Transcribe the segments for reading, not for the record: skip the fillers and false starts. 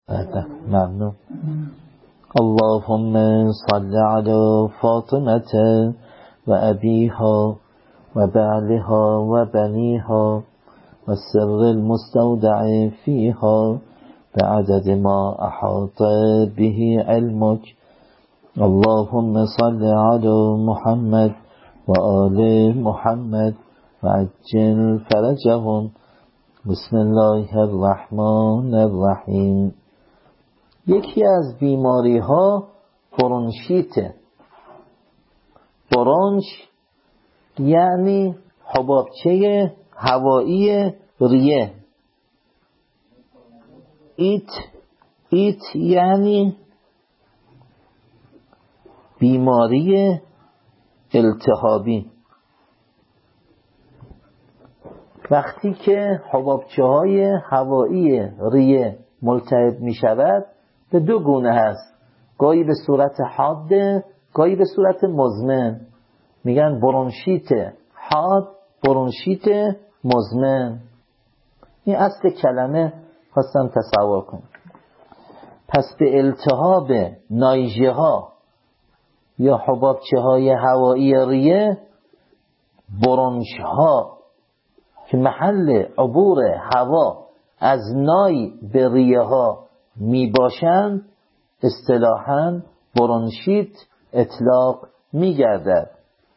ممنون. اللهم صل على فاطمة و أبيها و بعلها و بنيها و سر المستودع فيها بعدد ما أحاط به علمك. اللهم صل على محمد و آل محمد و عجل فرجهم. بسم الله الرحمن الرحیم. یکی از بیماری ها برونشیته. برونش یعنی حبابچه هوایی ریه. ایت یعنی بیماری التهابی. وقتی که حبابچه های هوایی ریه ملتهب می شود به دو گونه هست، گاهی به صورت حاده، گاهی به صورت مزمن. میگن برونشیت حاد، برونشیت مزمن. این اصل کلمه خواستم تصور کنم. پس به التهاب نایژه ها یا حبابچه های هوایی ریه، برونش ها که محل عبور هوا از نای به ریه ها می باشند اصطلاحاً برونشیت اطلاق می گردد.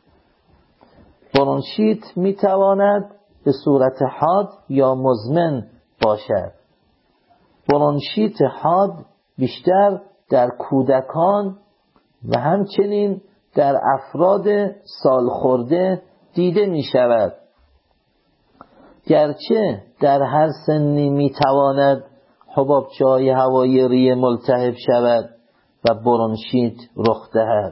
برونشیت می تواند به صورت حاد یا مزمن باشد. برونشیت حاد بیشتر در کودکان و همچنین در افراد سالخورده دیده می شود. گرچه در هر سنی می تواند حبابچه‌های هوایی ریه ملتهب شود و برونشیت رخ دهد.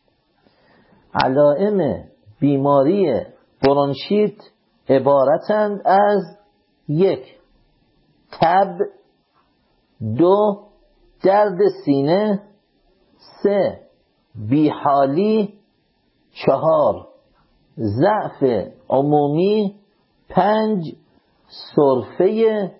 علائم بیماری برونشیت عبارتند از 1. تب، 2. درد سینه، 3. بیحالی، 4. ضعف عمومی، 5. سرفه،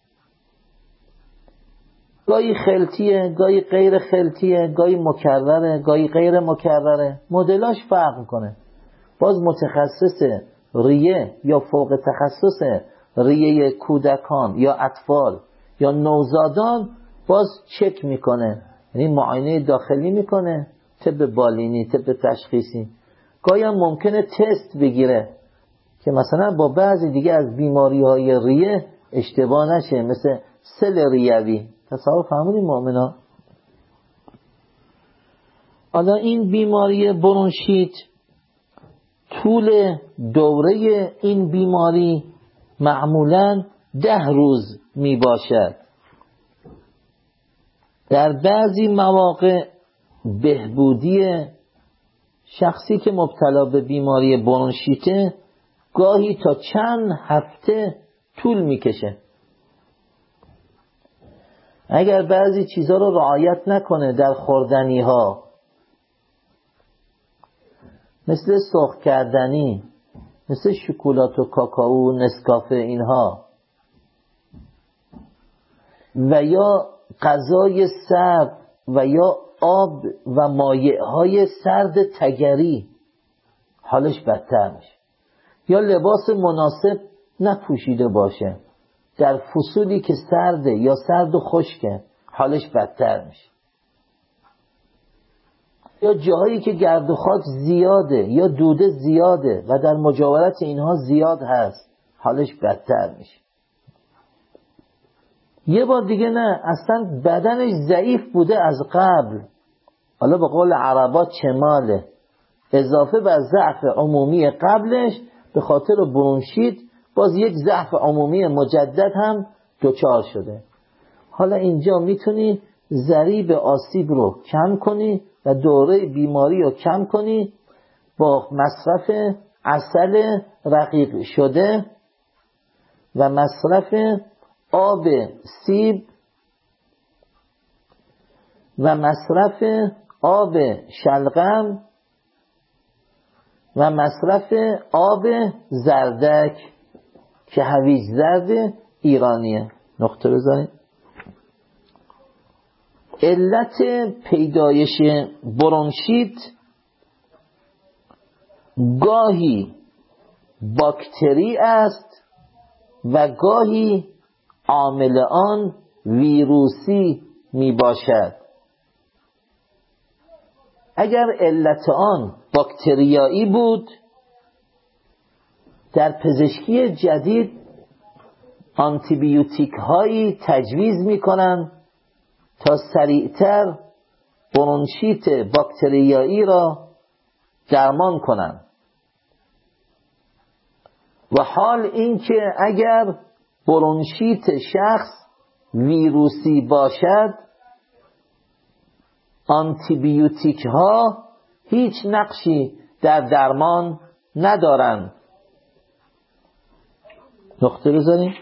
گاهی خلطیه، گاهی غیر خلطیه، گاهی مکرره، گاهی غیر مکرره. مدلاش فرق میکنه. باز متخصص ریه یا فوق تخصص ریه کودکان یا اطفال یا نوزادان باز چک میکنه، یعنی معاینه داخلی میکنه، طب بالینی، طب تشخیصی. گاهی هم ممکنه تست بگیره که مثلا با بعضی دیگه از بیماری های ریه اشتباه نشه، مثل سل ریوی. تصور فهمونی مؤمنان؟ حالا این بیماری برونشیت طول دوره این بیماری معمولاً 10 روز می باشد. در بعضی مواقع بهبودی شخصی که مبتلا به بیماری برونشیته گاهی تا چند هفته طول می کشه. اگر بعضی چیزها رو رعایت نکنه در خوردنی ها، مثل سرخ کردنی، مثل شکلات و کاکائو، نسکافه، اینها، و یا غذای سرد و یا آب و مایعهای سرد تگری، حالش بدتر میشه. یا لباس مناسب نپوشیده باشه در فصولی که سرده یا سرد و خشکه، حالش بدتر میشه. یا جاهایی که گرد و خاک زیاده یا دوده زیاده و در مجاورت اینها زیاد هست، حالش بدتر میشه. یه بار دیگه نه، اصلا بدنش ضعیف بوده از قبل، حالا به قول عربا چماله، اضافه بر ضعف عمومی قبلش به خاطر برونشیت باز یک ضعف عمومی مجدد هم دچار شده. حالا اینجا میتونی ضریب آسیب رو کم کنی و دوره بیماری رو کم کنی با مصرف عسل رقیق شده و مصرف آب سیب و مصرف آب شلغم و مصرف آب زردک که هویج زرد ایرانیه. نقطه بزنید. علت پیدایش برونشیت گاهی باکتری است و گاهی عامل آن ویروسی می باشد. اگر علت آن باکتریایی بود، در پزشکی جدید آنتیبیوتیک هایی تجویز می کنند تا سریعتر برونشیت باکتریایی را درمان کنند. و حال اینکه اگر برونشیت شخص ویروسی باشد، آنتیبیوتیک ها هیچ نقشی در درمان ندارند. نقطه بزنیم.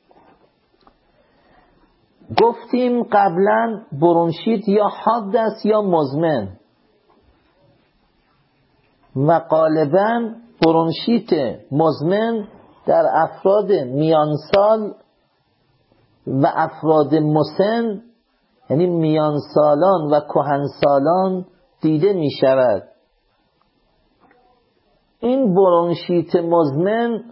گفتیم قبلا برونشیت یا حاد است یا مزمن و غالبا برونشیت مزمن در افراد میانسال و افراد مسن، یعنی میانسالان و کهنسالان دیده می شود. این برونشیت مزمن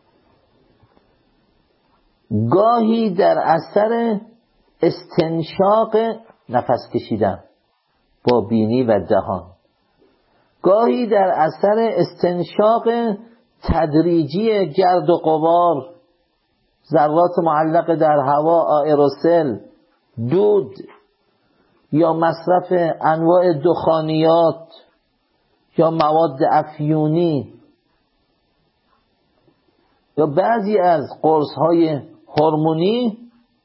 گاهی در اثر استنشاق نفس کشیدن با بینی و دهان، گاهی در اثر استنشاق تدریجی گرد و غبار، ذرات معلق در هوا، آئروسل، دود یا مصرف انواع دخانیات یا مواد افیونی یا بعضی از قرص‌های هورمونی،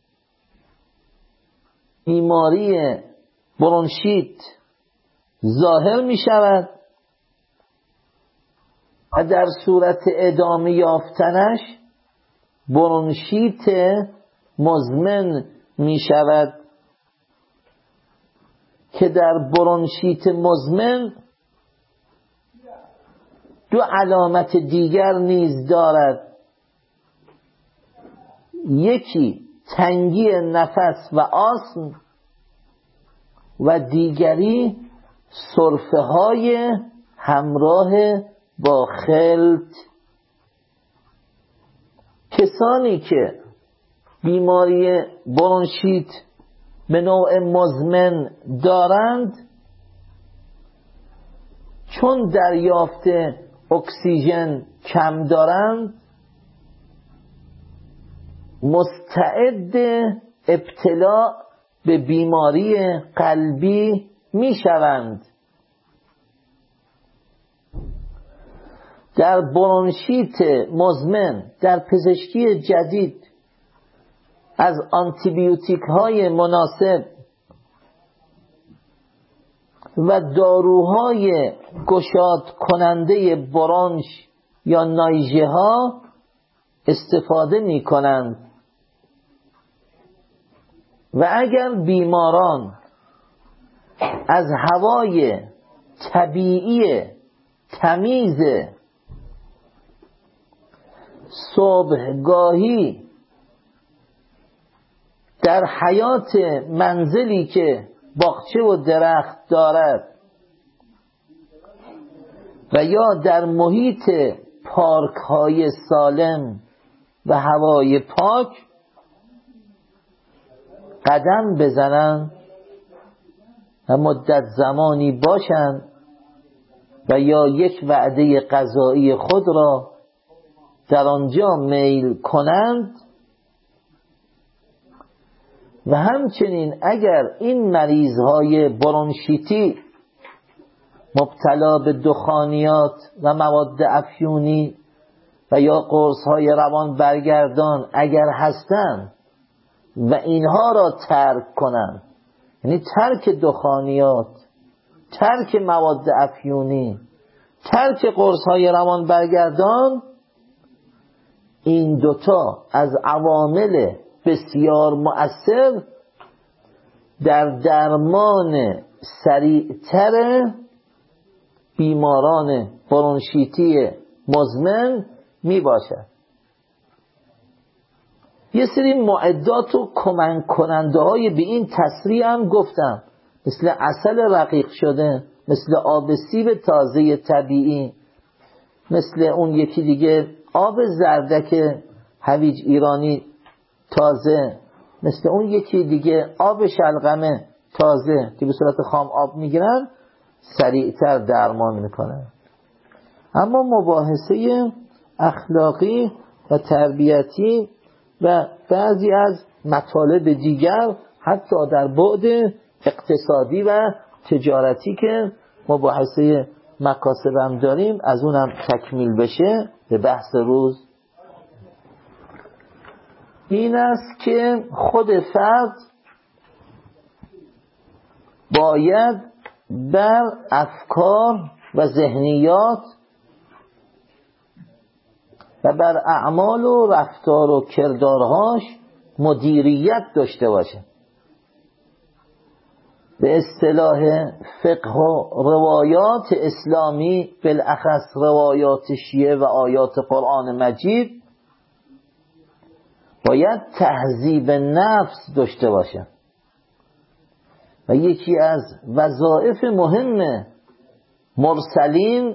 بیماری برونشیت ظاهر می شود و در صورت ادامه یافتنش برونشیت مزمن می شود که در برونشیت مزمن دو علامت دیگر نیز دارد. یکی تنگی نفس و آسم و دیگری سرفه های همراه با خلط. کسانی که بیماری برونشیت به نوع مزمن دارند، چون دریافت اکسیژن کم دارند، مستعد ابتلا به بیماری قلبی می شوند. در برونشیت مزمن در پزشکی جدید از آنتیبیوتیک های مناسب و داروهای گشاد کننده برونش یا نایژه ها استفاده می کنند و اگر بیماران از هوای طبیعی تمیز صبحگاهی در حیات منزلی که باغچه و درخت دارد و یا در محیط پارک های سالم و هوای پاک قدم بزنند و مدت زمانی باشند و یا یک وعده غذایی خود را در آنجا میل کنند و همچنین اگر این مریضهای برونشیتی مبتلا به دخانیات و مواد افیونی و یا قرص‌های روان برگردان اگر هستند و اینها را ترک کنند، یعنی ترک دخانیات، ترک مواد افیونی، ترک قرص‌های روان برگردان، این دوتا از عوامل بسیار مؤثر در درمان سریعتر بیماران برونشیتی مزمن می باشد. یه سری معدات و کمک کننده های به این تسریع هم گفتم، مثل عسل رقیق شده، مثل آب سیب تازه طبیعی، مثل اون یکی دیگه آب زردک هویج ایرانی تازه، مثل اون یکی دیگه آب شلغمه تازه که به صورت خام آب میگیرن، سریعتر درمان میکنن. اما مباحثه اخلاقی و تربیتی و بعضی از مطالب دیگر حتی در بعد اقتصادی و تجارتی که مباحثه مکاسب هم داریم، از اونم تکمیل بشه به بحث روز، این است که خود فرد باید بر افکار و ذهنیات و بر اعمال و رفتار و کردارهاش مدیریت داشته باشه. به اصطلاح فقه و روایات اسلامی، بالاخص روایات شیعه و آیات قرآن مجید، باید تهذیب نفس داشته باشه و یکی از وظایف مهم مرسلین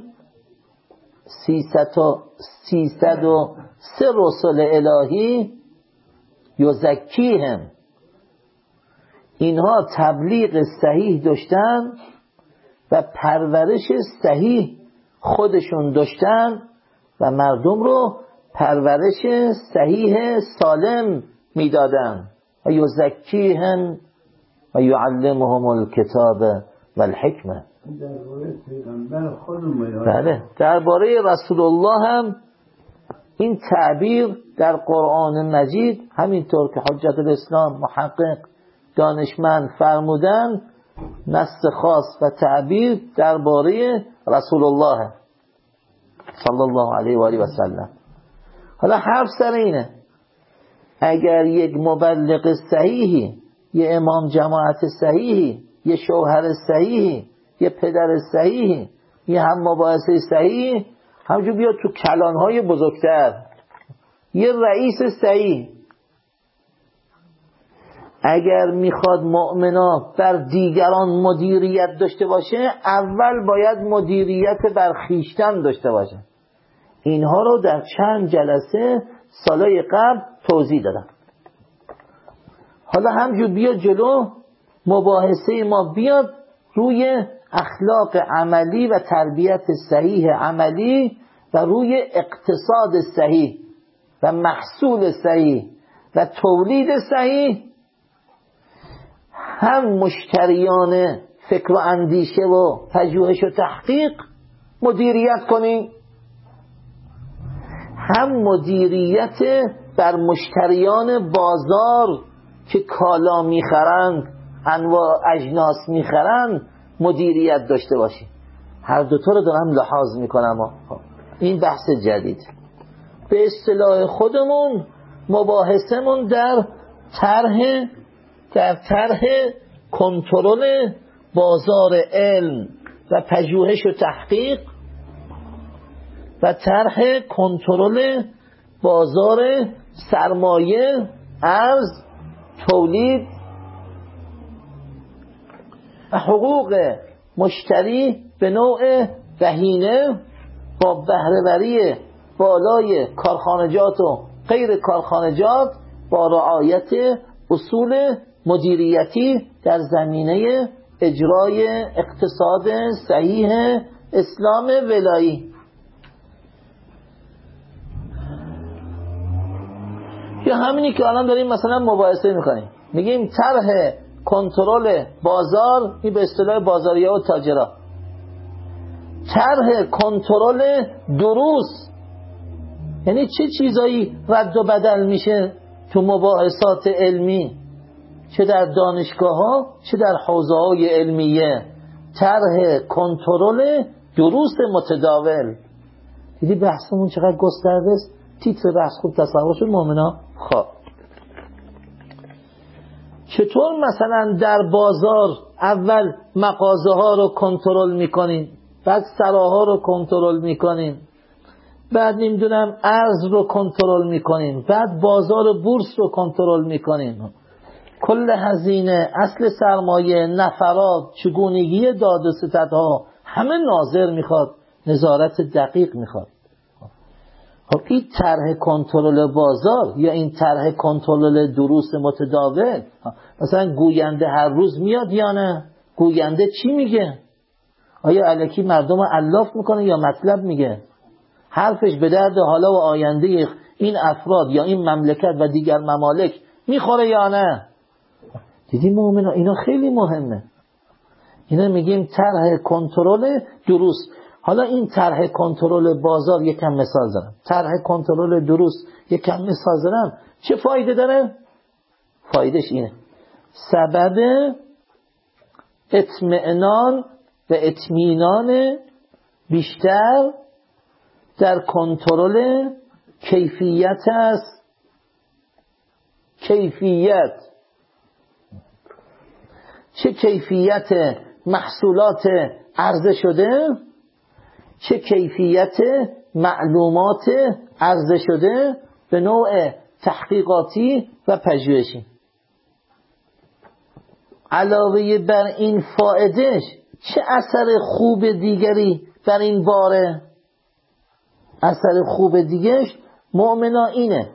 303 رسول الهی یزکیهم، اینها تبلیغ صحیح داشتن و پرورش صحیح خودشون داشتن و مردم رو پرورش صحیح سالم میدادن. و یزکیهم و یعلمهم الکتاب و الحکمه. بله، درباره رسول الله هم این تعبیر در قرآن مجید همینطور که حجت الاسلام محقق دانشمند فرمودن، نص خاص و تعبیر درباره رسول الله صلی الله علیه و آله و سلم. حالا حرف سر اینه، اگر یک مبلغ صحیحی، یه امام جماعت صحیحی، یه شوهر صحیحی، یه پدر صحیحی، یه هم مباحثه صحیحی، همجور بیاد تو کلانهای بزرگتر، یه رئیس صحیح، اگر میخواد مؤمنا بر دیگران مدیریت داشته باشه، اول باید مدیریت بر خویشتن داشته باشه. اینها رو در چند جلسه سالهای قبل توضیح دادم. حالا همجور بیاد جلو، مباحثه ما بیاد روی اخلاق عملی و تربیت صحیح عملی و روی اقتصاد صحیح و محصول صحیح و تولید صحیح، هم مشتریان فکر و اندیشه و پژوهش و تحقیق مدیریت کنیم، هم مدیریت بر مشتریان بازار که کالا میخرند، انواع اجناس میخرند، مدیریت داشته باشیم. هر دوتا رو دارم لحاظ میکنم. این بحث جدید. به اصطلاح خودمون مباحثمون در طرح کنترل بازار علم و پژوهش و تحقیق و طرح کنترل بازار سرمایه، ارز، تولید و حقوق مشتری به نوع بهینه با بهره‌وری بالای کارخانجات و غیر کارخانجات با رعایت اصول مدیریتی در زمینه اجرای اقتصاد صحیح اسلام ولایی. یا همینی که الان داریم مثلا مباحثه میکنیم، میگیم طرح کنترل بازار، این به اصطلاح بازاریا و تاجرا، طرح کنترل دروس، یعنی چه چیزایی رد و بدل میشه تو مباحثات علمی، چه در دانشگاه ها چه در حوزه های علمیه، طرح کنترل دروس متداول. دیدی بحثمون چقدر گسترده است؟ تیتر بحث خوب تصور شد مومنا. خب چطور مثلا در بازار اول مغازه ها رو کنترل میکنین، بعد سراها رو کنترل میکنین، بعد نمیدونم ارز رو کنترل میکنیم، بعد بازار بورس رو کنترل میکنیم، کل هزینه، اصل سرمایه، نفرات، چگونگی داد و ستدها، همه ناظر میخواد، نظارت دقیق میخواد. خب این طرح کنترل بازار یا این طرح کنترل دروس متداول، مثلا گوینده هر روز میاد یا نه؟ گوینده چی میگه؟ آیا الکی مردم رو علاف میکنه یا مطلب میگه؟ حرفش به درد حالا و آینده این افراد یا این مملکت و دیگر ممالک میخوره یا نه؟ دیدی مومنان، اینا خیلی مهمه. اینا میگیم طرح کنترل دروس. حالا این طرح کنترل بازار یکم مثال زدم، طرح کنترل دروس یکم مثال زدم، چه فایده داره؟ فایدهش اینه، سبب اطمئنان و اطمینان بیشتر در کنترل کیفیت است. کیفیت، چه کیفیت محصولات عرضه شده، چه کیفیت معلومات عرضه شده به نوع تحقیقاتی و پژوهشی. علاوه بر این فایدهش چه اثر خوب دیگری بر این باره؟ اثر خوب دیگرش مؤمنا اینه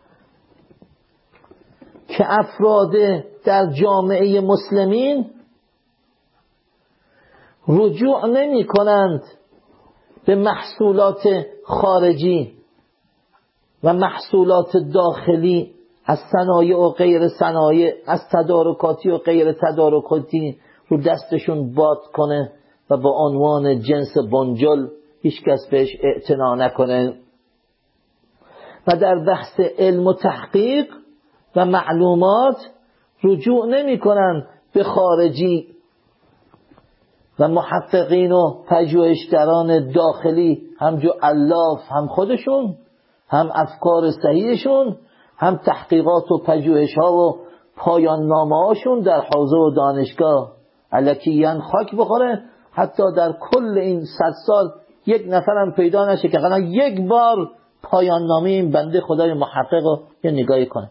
که افراد در جامعه مسلمین رجوع نمی کنند به محصولات خارجی و محصولات داخلی از صنایع و غیر صنایع، از تدارکاتی و غیر تدارکاتی رو دستشون باد کنه و با عنوان جنس بنجل هیچ کس بهش اعتنا نکنه و در بحث علم و تحقیق و معلومات رجوع نمی کنن به خارجی و محققین و پژوهشگران داخلی، هم جعلاف، هم خودشون، هم افکار صحیحشون، هم تحقیقات و پژوهش ها و پایان نامه هاشون در حوزه و دانشگاه الکیان خاک بخوره. حتی در کل این 100 سال یک نفرم پیدا نشه که قطعا یک بار پایان نامه این بنده خدای محقق رو یه نگاهی کنه.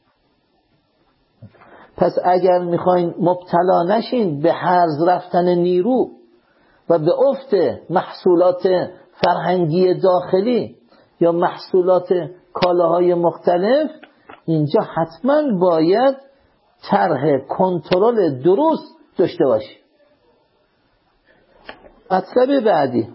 پس اگر میخواین مبتلا نشین به هرز رفتن نیرو و به افت محصولات فرهنگی داخلی یا محصولات کالاهای مختلف، اینجا حتما باید طرح کنترل درست داشته باشی. مطلب بعدی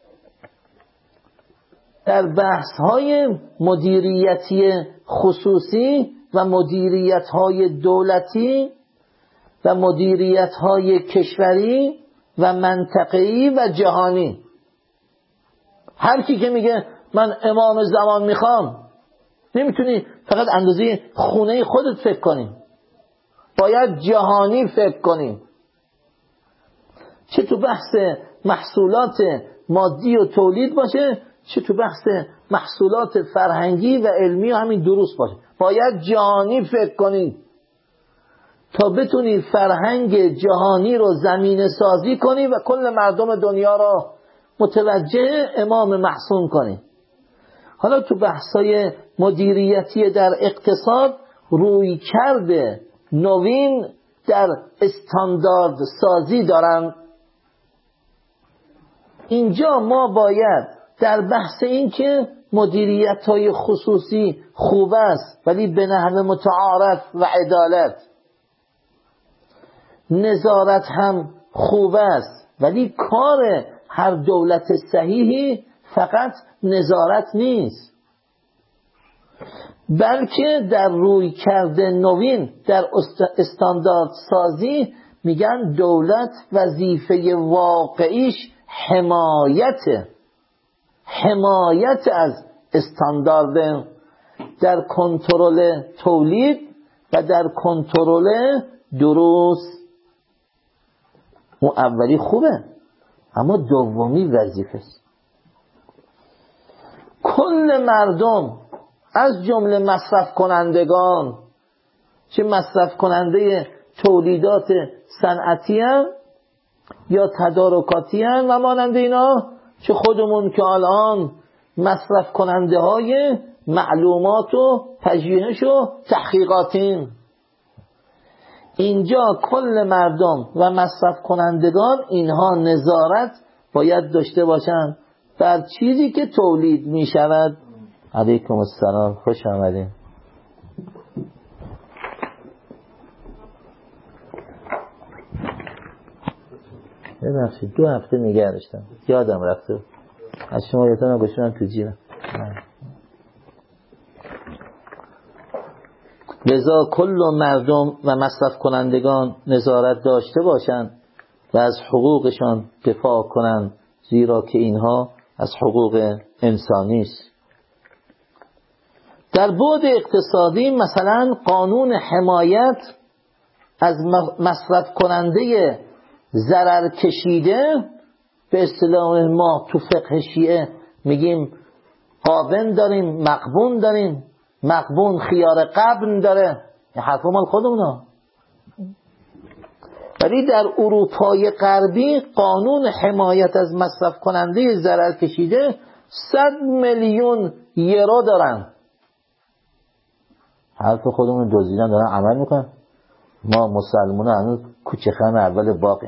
در بحث‌های مدیریتی خصوصی و مدیریت‌های دولتی و مدیریت‌های کشوری و منطقه‌ای و جهانی، هر کی که میگه من امام زمان میخوام، نمیتونی فقط اندازه خونه خودت فکر کنی، باید جهانی فکر کنی. چه تو بحث محصولات مادی و تولید باشه، چه تو بحث محصولات فرهنگی و علمی و همین درست باشه، باید جهانی فکر کنی تا بتونی فرهنگ جهانی رو زمینه سازی کنی و کل مردم دنیا رو متوجه امام معصوم کنی. حالا تو بحثای مدیریتی در اقتصاد روی کرده نوین در استاندارد سازی دارن. اینجا ما باید در بحث این که مدیریت‌های خصوصی خوب است ولی به نحو متعارف و عدالت، نظارت هم خوب است ولی کار هر دولت صحیحی فقط نظارت نیست، بلکه در روی کرده نوین در استاندارد سازی میگن دولت وظیفه واقعیش حمایت از استاندارد در کنترل تولید و در کنترل درست. اون اولی خوبه اما دومی وظیفه است. کل مردم از جمله مصرف کنندگان، چه مصرف کننده تولیدات صنعتی هستند یا تدارکاتی هستند و مانند اینا، چه خودمون که الان مصرف کننده های معلومات و پژوهش و تحقیقاتین. اینجا کل مردم و مصرف کنندگان اینها نظارت باید داشته باشند بر چیزی که تولید می شود. علیکم السلام، خوش آمدین. ببخشید 2 هفته نگه داشتم یادم رفته، از شما یادتون گوشونم تو جیبم. لذا کل مردم و مصرف کنندگان نظارت داشته باشند و از حقوقشان دفاع کنند، زیرا که اینها از حقوق انسانی است. در بعد اقتصادی مثلا قانون حمایت از مصرف کننده ضرر کشیده، به اصطلاح ما تو فقه شیعه میگیم قابن داریم، مقبون داریم. مقبون خیار قبن داره، این حرف مال خودمونه. ولی در اروپای غربی قانون حمایت از مصرف کننده ضرر کشیده 100 میلیون یورو دارن. حرف خودمون دزدیدن دارن عمل میکنن. ما مسلمان هنوز کوچه خم اول باقی.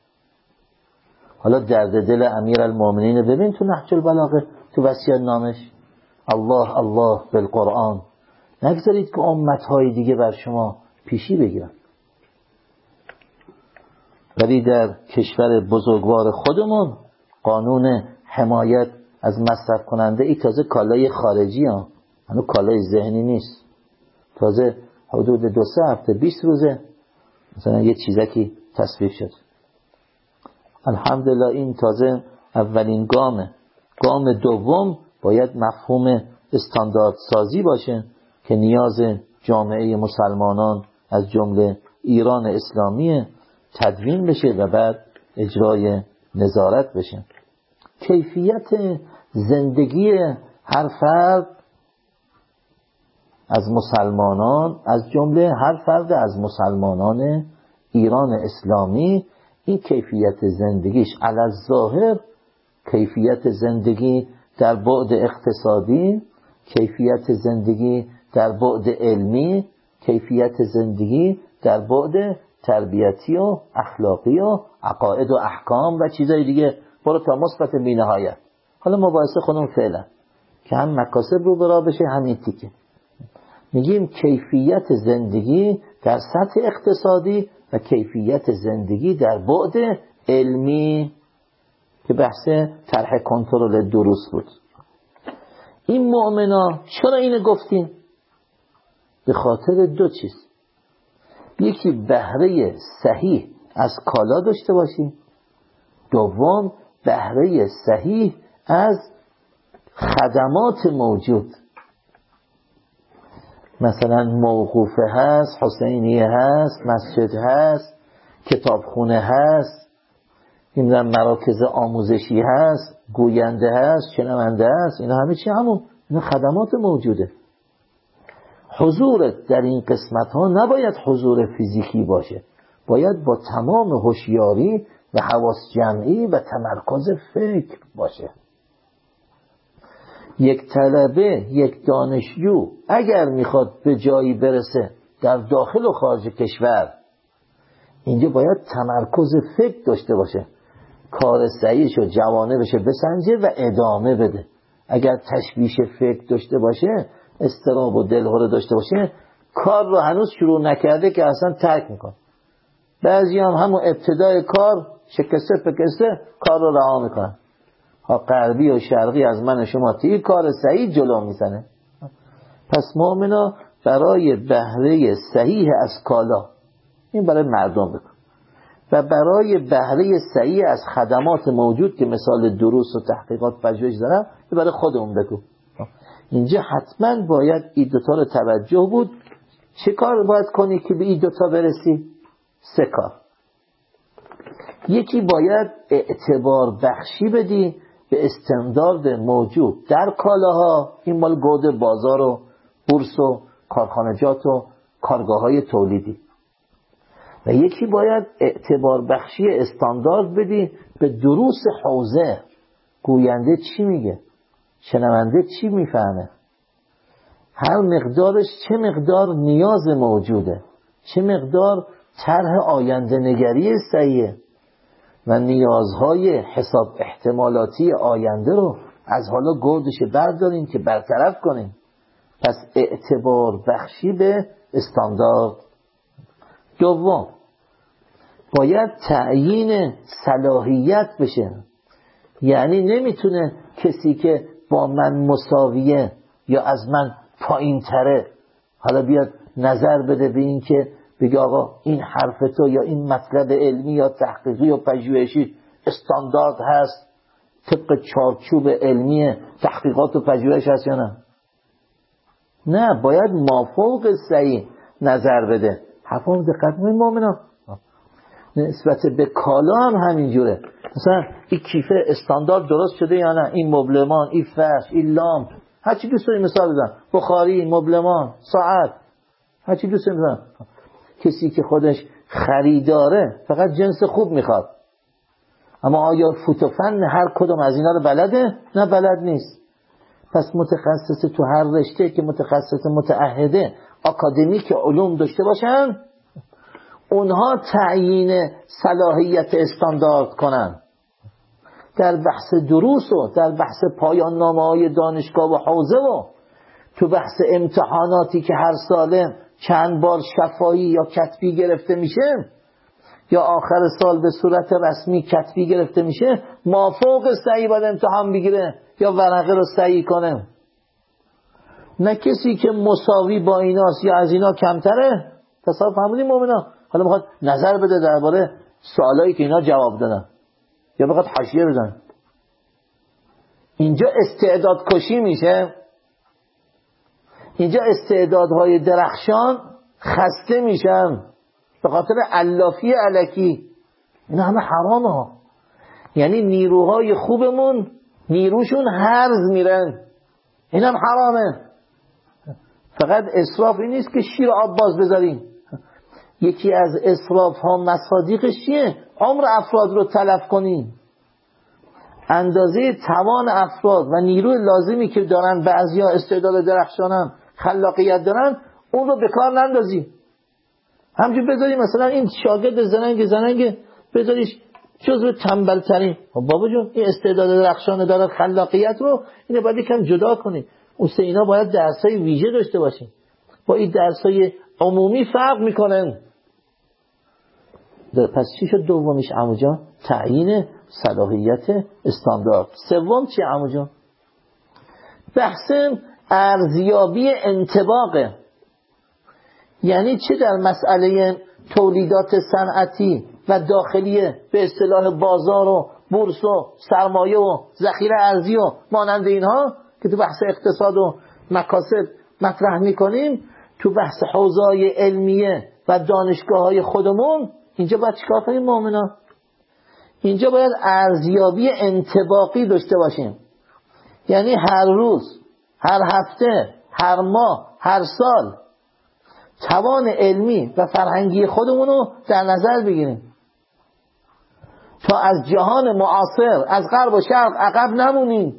حالا درد دل امیرالمومنین ببین تو نهج البلاغه، تو وصیت نامش، الله الله بالقرآن، نگذارید که امتهای دیگه بر شما پیشی بگیرن. ولی در کشور بزرگوار خودمون قانون حمایت از مصرف کننده ای تازه کالای خارجی ها، هنوز کالای ذهنی نیست. تازه حدود 2-3 هفته 20 روزه مثلا یه چیزکی تصویب شد. الحمدلله این تازه اولین گامه. گام دوم باید مفهوم استاندارد سازی باشه که نیاز جامعه مسلمانان از جمله ایران اسلامی تدوین بشه و بعد اجرای نظارت بشه. کیفیت زندگی هر فرد از مسلمانان، از جمله هر فرد از مسلمانان ایران اسلامی، این کیفیت زندگیش علی الظاهر کیفیت زندگی در بعد اقتصادی، کیفیت زندگی در بعد علمی، کیفیت زندگی در بعد تربیتی و اخلاقی و عقاید و احکام و چیزای دیگه، برو تا مثبت بی‌نهایت. حالا مباحثه خودمون فعلا که هم مکاسب رو برا بشه همین تیکه. میگیم کیفیت زندگی در سطح اقتصادی و کیفیت زندگی در بعد علمی که بحث طرح کنترل دروس بود. این مؤمنا چرا اینو گفتیم؟ به خاطر 2 چیز. یکی بهره صحیح از کالا داشته باشیم، دوم بهره صحیح از خدمات موجود. مثلا موقوفه هست، حسینیه هست، مسجد هست، کتابخونه هست، این مراکز آموزشی هست، گوینده هست، شنونده هست، اینا همه چی همون اینا خدمات موجوده. حضور در این قسمت ها نباید حضور فیزیکی باشه، باید با تمام هوشیاری و حواس جمعی و تمرکز فکر باشه. یک طلبه، یک دانشجو اگر میخواد به جایی برسه در داخل و خارج کشور، اینجا باید تمرکز فکر داشته باشه، کار صحیحش و جوانبش بسنجه و ادامه بده. اگر تشویش فکر داشته باشه، اضطراب و دلهره داشته باشه، کار رو هنوز شروع نکرده که اصلا ترک میکنه. بعضی هم همون ابتدای کار شکسته پکسته کار رو رها میکنن. ها غربی و شرقی از من و شما توی کار صحیح جلو میزنه. پس مؤمنا برای بهره صحیح از کالا، این برای مردم بکن، و برای بهره صحیح از خدمات موجود که مثال دروس و تحقیقات پژوهش دارم، برای خودمون بگو. اینجا حتما باید این 2 تا رو توجه بود. چه کار باید کنی که به این 2 تا برسی؟ 3 کار. یکی باید اعتبار بخشی بدی به استاندارد موجود در کالاها، این مال گود بازار و بورس و کارخانجات و کارگاه‌های تولیدی. و یکی باید اعتبار بخشی استاندارد بدی به دروس حوزه. گوینده چی میگه؟ شنونده چی میفهمه، هر مقدارش چه مقدار نیاز موجوده، چه مقدار طرح آینده نگری صحیحه و نیازهای حساب احتمالاتی آینده رو از حالا گردش برداریم که برطرف کنیم. پس اعتبار بخشی به استاندارد. دوم، باید تعیین صلاحیت بشه. یعنی نمیتونه کسی که با من مساویه یا از من پایین تره حالا بیاد نظر بده به این که بگه آقا این حرف تو یا این مطلب علمی یا تحقیقی یا پژوهشی استاندارد هست، طبق چارچوب علمی تحقیقات و پژوهش هست یا نه. نه، باید مافوق صحیح نظر بده. حرفم دقت کنید مومنان، نسبت به کالا هم همینجوره. مثلا این کیفه استاندارد درست شده یا نه، این مبلمان، این فرش، این لامپ، هر چی دوست داری مثال بزن، بخاری، مبلمان، ساعت، هر چی دوست داری بزن. کسی که خودش خریداره فقط جنس خوب میخواد، اما آیا فوت و فن هر کدوم از اینا رو بلده؟ نه، بلد نیست. پس متخصص تو هر رشته که متخصص متعهده اکادمیک علوم داشته باشن، اونها تعیین صلاحیت استاندارد کنن. در بحث دروس و در بحث پایان نامه‌های دانشگاه و حوزه و تو بحث امتحاناتی که هر ساله چند بار شفاهی یا کتبی گرفته میشه یا آخر سال به صورت رسمی کتبی گرفته میشه، مافوق صحیح باید امتحان بگیره یا ورقه رو صحیح کنه. نه کسی که مساوی با ایناست یا از اینا کمتره. تصور فهمیدین مومنا؟ حالا میخواد نظر بده درباره سوالایی که اینا جواب دادن یا بخواد حاشیه بزنه. اینجا استعداد کشی میشه. اینجا استعدادهای درخشان خسته میشن به خاطر علافی الکی. اینا همه حرامه ها. یعنی نیروهای خوبمون نیروشون هرز میرن، این هم حرامه. فقط اسراف این نیست که شیر آب باز بذاریم. یکی از اسراف ها مصادیقش چیه؟ عمر افراد رو تلف کنیم. اندازه توان افراد و نیروی لازمی که دارن، بعضیا استعداد درخشانن، خلاقیت دارن، اون رو به کار نندازیم. همچنین بذاریم مثلا این شاگرد زننگ بذاریش جزو تنبل ترین. بابا جون این استعداد درخشان داره، خلاقیت رو اینو باید یکم جدا کنیم. اون سه اینا باید درسای ویژه داشته باشیم. با این درسای عمومی فرق میکنن. پس چی شد دومیش عمو جان؟ تعیین صلاحیت استاندارد. سوم چی عمو جان؟ بحث ارزیابی انطباقه. یعنی چه در مسئله تولیدات صنعتی و داخلی به اصطلاح بازار و بورس و سرمایه و ذخیره ارزی و مانند اینها که تو بحث اقتصاد و مکاسب مطرح میکنیم، تو بحث حوزه‌های علمیه و دانشگاه‌های خودمون اینجا باید چیکار کنیم مومنا؟ اینجا باید ارزیابی انطباقی داشته باشیم. یعنی هر روز، هر هفته، هر ماه، هر سال توان علمی و فرهنگی خودمون رو در نظر بگیریم تا از جهان معاصر، از غرب و شرق عقب نمونیم.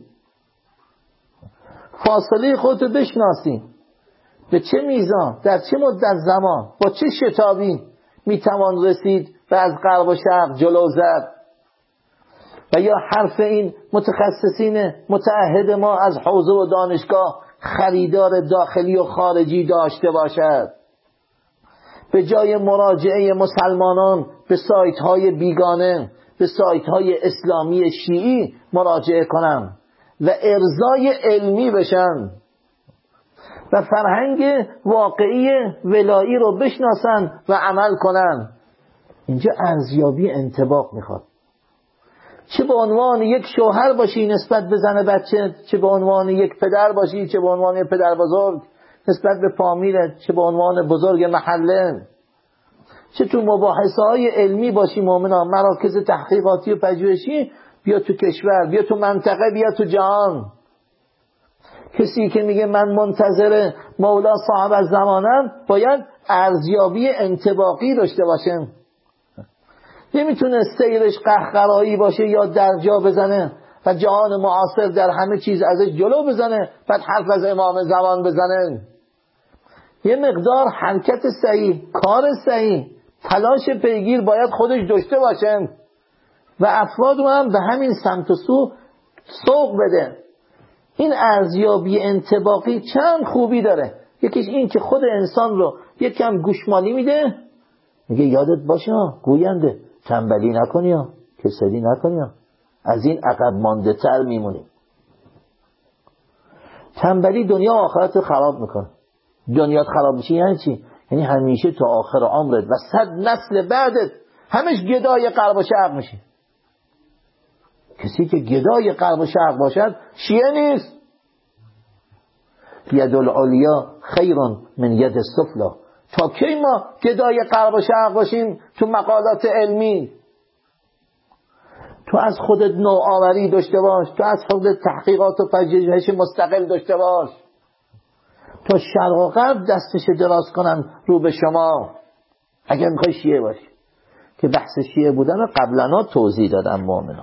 فاصله خودتو بشناسیم. به چه میزان، در چه مدت زمان، با چه شتابی میتوان رسید و از غرب و شرق جلو زد. و یا حرف این متخصصین متعهد ما از حوزه و دانشگاه خریدار داخلی و خارجی داشته باشد. به جای مراجعه مسلمانان به سایت های بیگانه، به سایت های اسلامی شیعی مراجعه کنم و ارضای علمی بشن و فرهنگ واقعی ولایی رو بشناسن و عمل کنن. اینجا ارزیابی انطباق میخواد. چه به عنوان یک شوهر باشی نسبت به زن بچه، چه به عنوان یک پدر باشی، چه به عنوان یک پدر بزرگ نسبت به فامیلت، چه به عنوان بزرگ محله، چه تو مباحثه های علمی باشی مومنا، مراکز تحقیقاتی و پژوهشی، بیا تو کشور، بیا تو منطقه، بیا تو جهان. کسی که میگه من منتظر مولا صاحب الزمانم باید ارزیابی انطباقی داشته باشه. نمیتونه سیرش قهقرایی باشه یا درجا بزنه و جهان معاصر در همه چیز ازش جلو بزنه، بعد حرف از امام زمان بزنه. یه مقدار حرکت صحیح، کار صحیح، تلاش پیگیر باید خودش داشته باشه و افراد رو هم به همین سمت و سو سوق بده. این ارزیابی انطباقی چند خوبی داره. یکیش این که خود انسان رو یک کم گوشمالی میده، میگه یادت باشه گوینده، تنبلی نکنی ها، کسلی نکنی ها، از این عقب مانده تر میمونی. تنبلی دنیا آخرت رو خراب میکنه. دنیا خراب میشه یعنی چی؟ یعنی همیشه تا آخر عمرت و 100 نسل بعدت همش گدای غرب و شرق میشه. کسی که گدای غرب و شرق باشد شیعه نیست. ید العلیا خیر من ید السفلی. تا کی ما گدای غرب و شرق باشیم تو مقالات علمی؟ تو از خودت نوآوری داشته باش، تو از خودت تحقیقات و پژوهش مستقل داشته باش تا شرق و غرب دستش دراز کنن رو به شما اگر میخوای شیعه باشی. که بحث شیعه بودن رو قبلا توضیح دادم مؤمنان.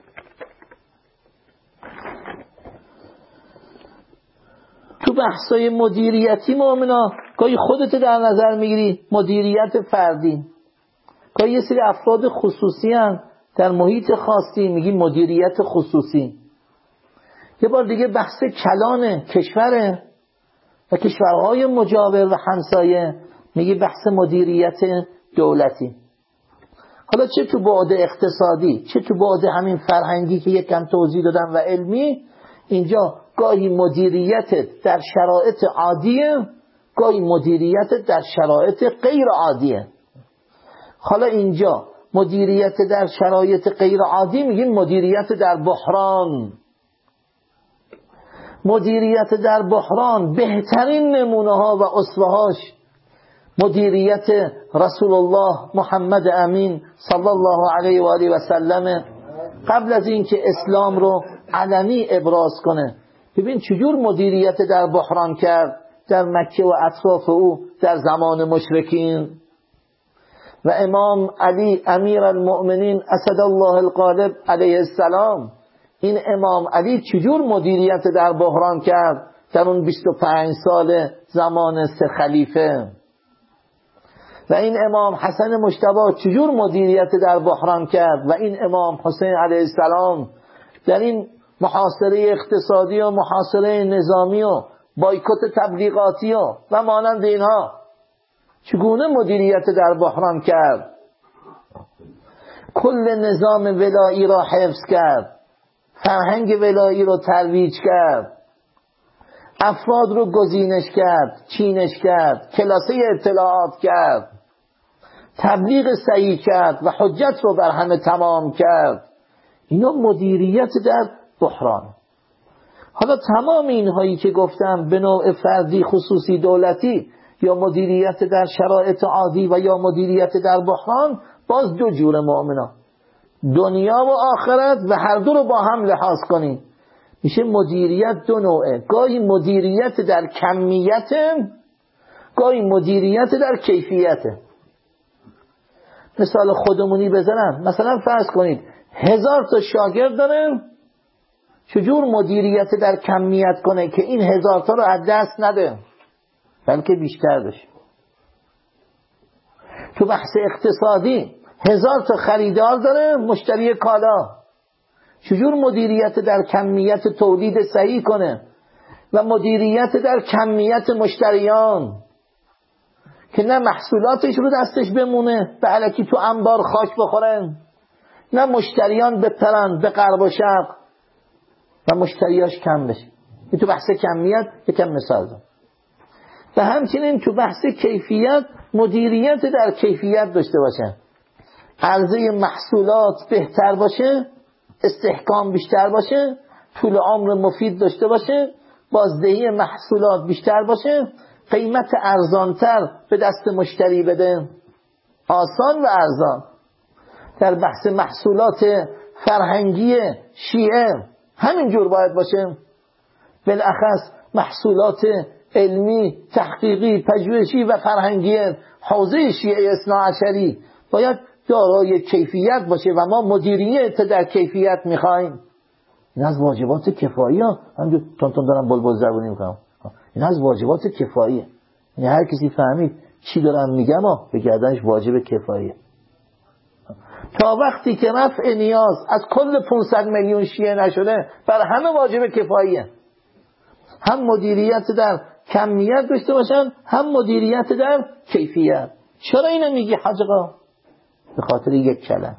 تو بحثای مدیریتی مؤمنان گاهی خودت در نظر میگیری، مدیریت فردی. گاهی یه سری افراد خصوصی هن در محیط خاصی میگی مدیریت خصوصی. یه بار دیگه بحث کلان کشوره و کشورهای مجاور و همسایه میگی بحث مدیریت دولتی. حالا چه تو بعد اقتصادی چه تو بعد همین فرهنگی که یکم توضیح دادم و علمی، اینجا گاهی مدیریت در شرایط عادیه، گاهی مدیریت در شرایط غیر عادیه. حالا اینجا مدیریت در شرایط غیر عادی میگیم مدیریت در بحران. مدیریت در بحران بهترین نمونه ها و اسوه‌هاش مدیریت رسول الله محمد امین صلی الله علیه و آله و سلم قبل از اینکه اسلام رو علنی ابراز کنه. ببین چجور مدیریت در بحران کرد در مکه و اطراف او در زمان مشرکین. و امام علی امیر المؤمنین اسد الله الغالب علیه السلام، این امام علی چجور مدیریت در بحران کرد در اون 25 سال زمان 3 خلیفه. و این امام حسن مجتبی چجور مدیریت در بحران کرد و این امام حسین علیه السلام در این محاصره اقتصادی و محاصره نظامی و بایکوت تبلیغاتی و مانند اینها چگونه مدیریت در بحران کرد. کل نظام ولایی را حفظ کرد، فرهنگ ولایی رو ترویج کرد، افراد رو گزینش کرد، چینش کرد، کلاسه اطلاعات کرد، تبلیغ صحیح کرد و حجت رو بر همه تمام کرد. اینا مدیریت در بحران. حالا تمام اینهایی که گفتم به نوع فردی خصوصی دولتی یا مدیریت در شرایط عادی و یا مدیریت در بحران باز دو جور مؤمنان، دنیا و آخرت و هر دو رو با هم لحاظ کنیم. میشه مدیریت دو نوعه، گاهی مدیریت در کمیت، گاهی مدیریت در کیفیت. مثال خودمونی بزنم، مثلا فرض کنید 1000 تا شاگرد دارن، چجور مدیریت در کمیت کنه که این 1000 تا رو از دست نده بلکه بیشتر بشه. تو بحث اقتصادی 1000 تا خریدار داره مشتری کالا، چجور مدیریت در کمیت تولید صحیح کنه و مدیریت در کمیت مشتریان که نه محصولاتش رو دستش بمونه به الکی تو انبار خاک بخورن، نه مشتریان بپرن به غرب و شرق و مشتریاش کم بشه. تو بحث کمیت یکم مثال زدم. و همچنین تو بحث کیفیت مدیریت در کیفیت داشته باشه، عرضه محصولات بهتر باشه، استحکام بیشتر باشه، طول عمر مفید داشته باشه، بازدهی محصولات بیشتر باشه، قیمت ارزانتر به دست مشتری بده، آسان و ارزان. در بحث محصولات فرهنگی شیعه همینجور باید باشه، بالاخص محصولات علمی، تحقیقی، پژوهشی و فرهنگی حوزه شیعه اثناعشری باید دارای کیفیت باشه و ما مدیریت در کیفیت میخوایم. این از واجبات کفایی ها. همینجور تون دارم بلبل زبونی میکنم. این از واجبات کفاییه. یعنی هر کسی فهمید چی دارم میگم به گردنش واجب کفاییه. تا وقتی که رفع نیاز از کل 500 میلیون شیعه نشده، برای همه واجب کفاییه. هم مدیریت در کمیت داشته باشن، هم مدیریت در کیفیت. چرا اینو میگی حاج آقا؟ به خاطر یک کلمه: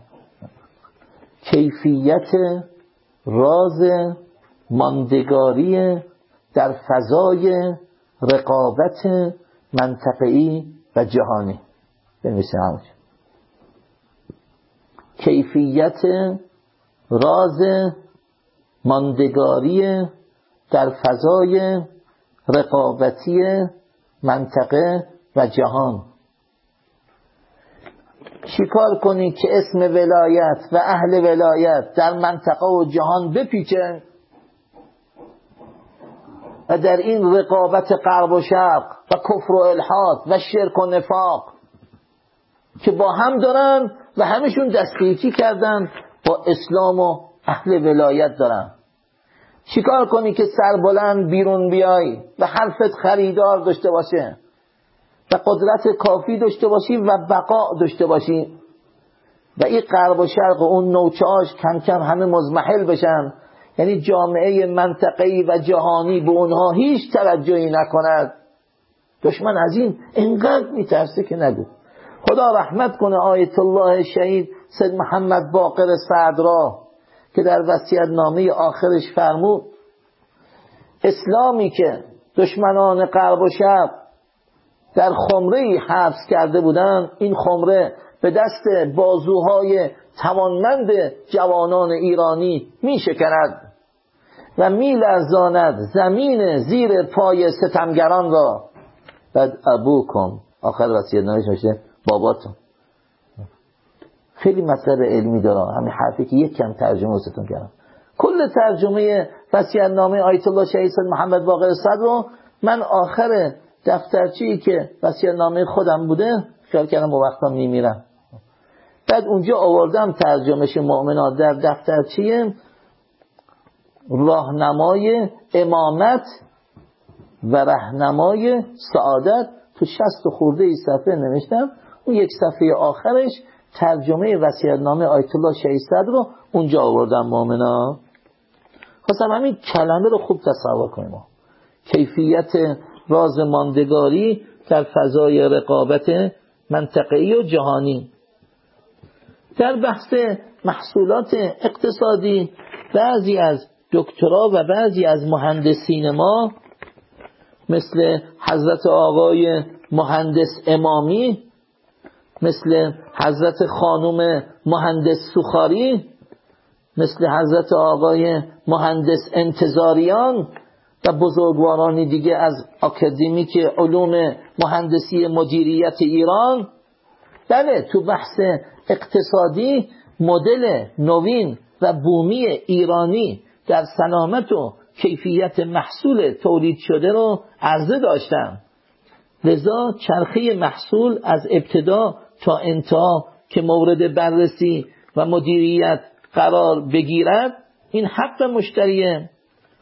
کیفیت راز ماندگاری در فضای رقابت منطقه‌ای و جهانی. بنویسیم همون. کیفیت راز ماندگاری در فضای رقابتی منطقه و جهان. چیکار کنی که اسم ولایت و اهل ولایت در منطقه و جهان بپیچن و در این رقابت غرب و شرق و کفر و الحاد و شرک و نفاق که با هم دارن و همشون دستگیری کردن با اسلام و اهل ولایت دارن. چیکار کنی که سربلند بیرون بیای و حرفت خریدار داشته باشه و قدرت کافی داشته باشی و بقا داشته باشی و این غرب و شرق و اون نوچه‌هاش کم کم همه مضمحل بشن، یعنی جامعه منطقه‌ای و جهانی به اونها هیچ توجهی نکند. دشمن از این انقدر میترسه که نگو. خدا رحمت کنه آیت الله شهید سید محمد باقر صدرا که در وصیت‌نامه آخرش فرمود اسلامی که دشمنان غرب و شرق در خمره‌ای حبس کرده بودند، این خمره به دست بازوهای توانمند جوانان ایرانی می شکند و می لرزاند زمین زیر پای ستمگران را. بعد ابوکم، آخر وصیت‌نامه‌اش نوشته باباتون. خیلی مطلب علمی داره، همین حرفی که یک کم ترجمه واسهتون کردم. کل ترجمه وصیت‌نامه آیت الله شهید سید محمد باقر صدر من آخر دفترچه‌ای که وصیت‌نامه خودم بوده خیال کردم با وقتم میمیرم. بعد اونجا آوردم ترجمهش مؤمنات در دفترچه راهنمای امامت و راهنمای سعادت، تو 60 خورده ای صفحه نوشتم. اون یک صفحه آخرش ترجمه وصیت‌نامه آیت الله شهید صدر رو اونجا آوردم مؤمنات. خواستم همین کلمه رو خوب تصور کنیم. کیفیت راز ماندگاری در فضای رقابت منطقه‌ای و جهانی. در بحث محصولات اقتصادی بعضی از دکترا و بعضی از مهندسین ما مثل حضرت آقای مهندس امامی، مثل حضرت خانم مهندس سوخاری، مثل حضرت آقای مهندس انتظاریان و بزرگوارانی دیگه از اکادمیک علوم مهندسی مدیریت ایران، بله تو بحث اقتصادی مدل نوین و بومی ایرانی در سلامت و کیفیت محصول تولید شده رو عرضه داشتم. لذا چرخه محصول از ابتدا تا انتها که مورد بررسی و مدیریت قرار بگیرد، این حق مشتریه.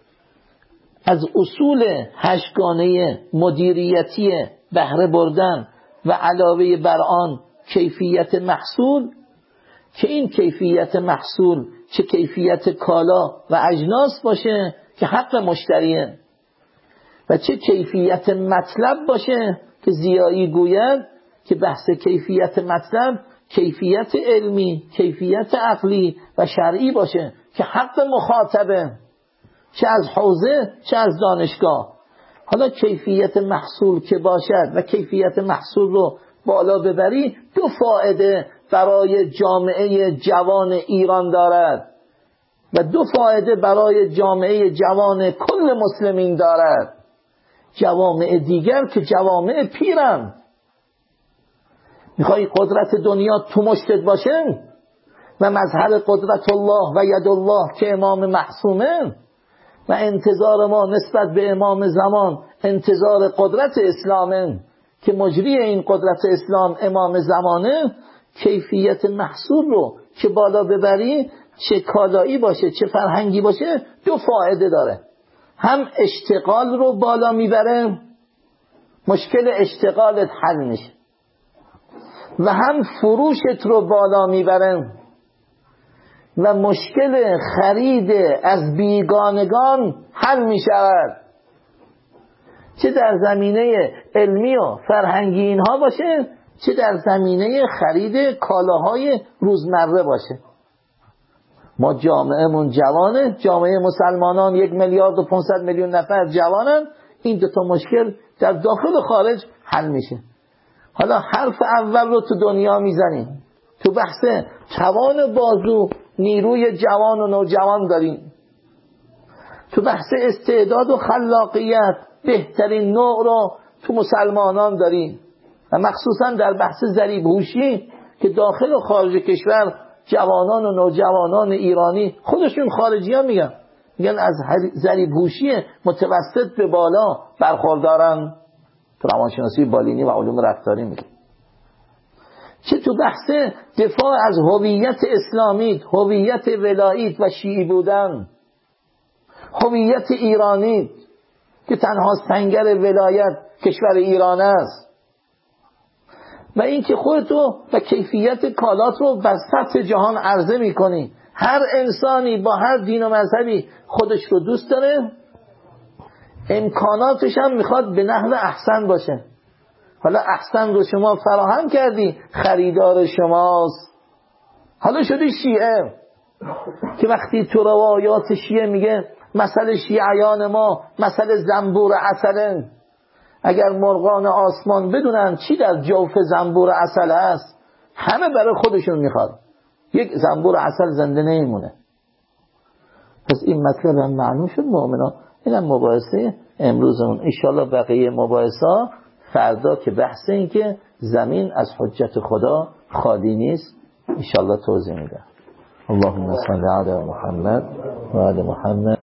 از اصول 8 گانه مدیریتی بهره بردن و علاوه بر آن کیفیت محصول، که این کیفیت محصول چه کیفیت کالا و اجناس باشه که حق مشتریه و چه کیفیت مطلب باشه که زیایی گوید که بحث کیفیت مطلب کیفیت علمی، کیفیت عقلی و شرعی باشه که حق مخاطبه، چه از حوزه چه از دانشگاه. حالا کیفیت محصول که باشد و کیفیت محصول رو بالا ببری، 2 فایده برای جامعه جوان ایران دارد و 2 فایده برای جامعه جوان کل مسلمین دارد. جوامع دیگر که جوامع پیرند، میخوای قدرت دنیا تو مشتت باشه و مظهر قدرت الله و ید الله که امام معصومه و انتظار ما نسبت به امام زمان انتظار قدرت اسلامه که مجری این قدرت اسلام امام زمانه. کیفیت محصول رو که بالا ببری چه کالایی باشه چه فرهنگی باشه دو فایده داره. هم اشتغال رو بالا میبره، مشکل اشتغالت حل میشه، و هم فروشت رو بالا میبره و مشکل خرید از بیگانگان حل میشود، چه در زمینه علمی و فرهنگی اینها باشه، چه در زمینه خرید کالاهای روزمره باشه. ما جامعهمون جوانه، جامعه مسلمانان 1,500,000,000 نفر جوانن، این دو تا مشکل در داخل و خارج حل میشه. حالا حرف اول رو تو دنیا میزنیم، تو بحث توان بازو نیروی جوان و نوجوان داریم، تو بحث استعداد و خلاقیت بهترین نوع رو تو مسلمانان داریم، و مخصوصا در بحث ضریب هوشی که داخل و خارج کشور جوانان و نوجوانان ایرانی خودشون خارجی ها میگن از ضریب هوشی متوسط به بالا برخوردارن. تو روانشناسی بالینی و علوم رفتاری میگه. چه تو بحث دفاع از هویت اسلامی، هویت ولایت و شیعی بودن، هویت ایرانی که تنها سنگر ولایت کشور ایران است، و اینکه خودتو و کیفیت کالات رو بر سطح جهان عرضه میکنی. هر انسانی با هر دین و مذهبی خودش رو دوست داره، امکاناتش هم میخواد به نحو احسن باشه. حالا احسن رو شما فراهم کردی، خریدار شماست. حالا شدی شیعه که وقتی تو روایات شیعه میگه مثل شیعیان ما مثل زنبور عسل، اگر مرغان آسمان بدونن چی در جوف زنبور عسل هست همه برای خودشون میخواد، یک زنبور عسل زنده نمیمونه. پس این مطلب هم معلوم شد مؤمنان. اینم مباحثه امروزمون. انشالله بقیه مباحثه فردا که بحث این که زمین از حجت خدا خالی نیست انشالله توضیح میده. اللهم صل علی محمد و آل محمد.